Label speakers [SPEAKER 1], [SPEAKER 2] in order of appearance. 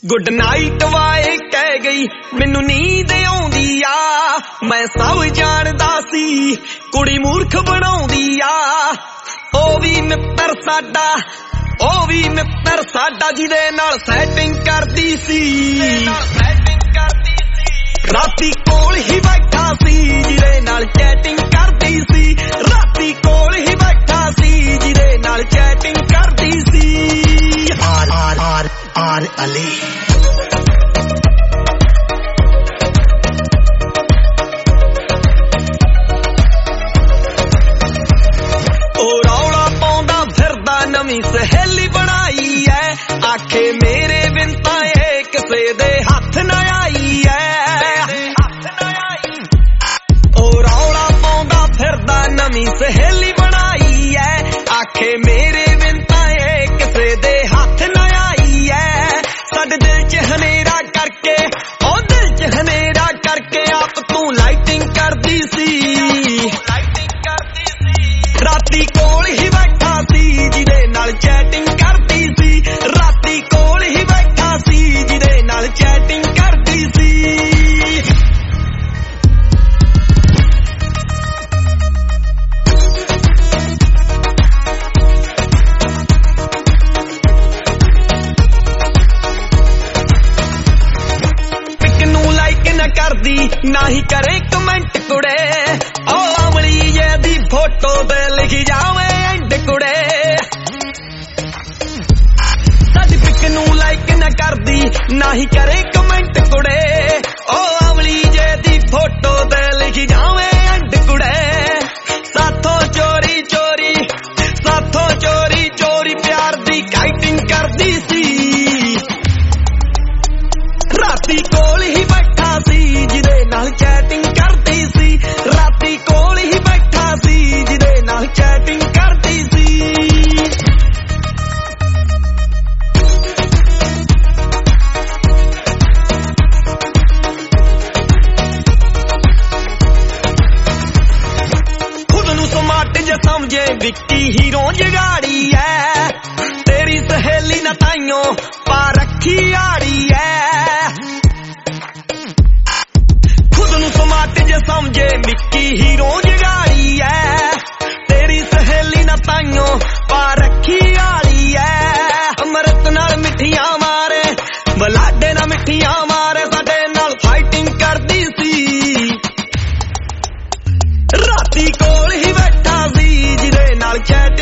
[SPEAKER 1] good night वाए कह गई मैनू नींद आउंदी आ मैं सब जानदा सी कुड़ी मूर्ख बनाउंदी आ ओ भी मित्र साडा जिहदे नाल सैटिंग करदी सी राती कोल ही बैठा सी जिहदे नाल चैटिंग करदी सी राती कोल ही बैठा सी जिहदे नाल चैटिंग करदी सी आर अली नवीं सहेली बनाई है आखे मेरे बिन ताए किसे दे हथ न आई है ओ रौला पाउंदा फिरदा नवीं सहेली बनाई है आखे मेरे बिन ताए किसे दे हथ न आई है साडे दिल च हनेरा करके ओ दिल च हनेरा करके आप तू लाइटिंग करदी सी राती कोल ही बैठा सी जिहदे नाल चैटिंग करदी सी राती कोल ही बैठा सी जिहदे नाल चैटिंग करदी सी पिक नू लाइक न करदी ना ही करे कमेंट कुड़े ओ अमली जे दी फोटो ते लिखी जावे एंड कुड़े साडी पिक नू लाइक न करदी ना ही करे कमेंट कुड़े ओ अमली जे दी फोटो ते लिखी जावे एंड कुड़े साथों चोरी चोरी प्यार दी काइटिंग करदी सी राती कोल ही बैठा सी जिहदे नाल चैटिंग करदी सी राती कोल ही बैठा सी जिहदे नाल चैटिंग करदी सी खुद नू स्मार्ट जे समझे विक्की हीरो जगाड़ी है तेरी सहेली ना ताइयों पा रखी आड़ी है खुद नू स्मार्ट जे समझे विक्की हीरो जगाड़ी है तेरी सहेली ना ताइयों पा रखी आड़ी है अमृत नाल मिठियां मारे बलाडे ना मिठियां मारे साडे नाल फाइटिंग करदी सी राती कोल ही बैठा सी जिहदे नाल चैट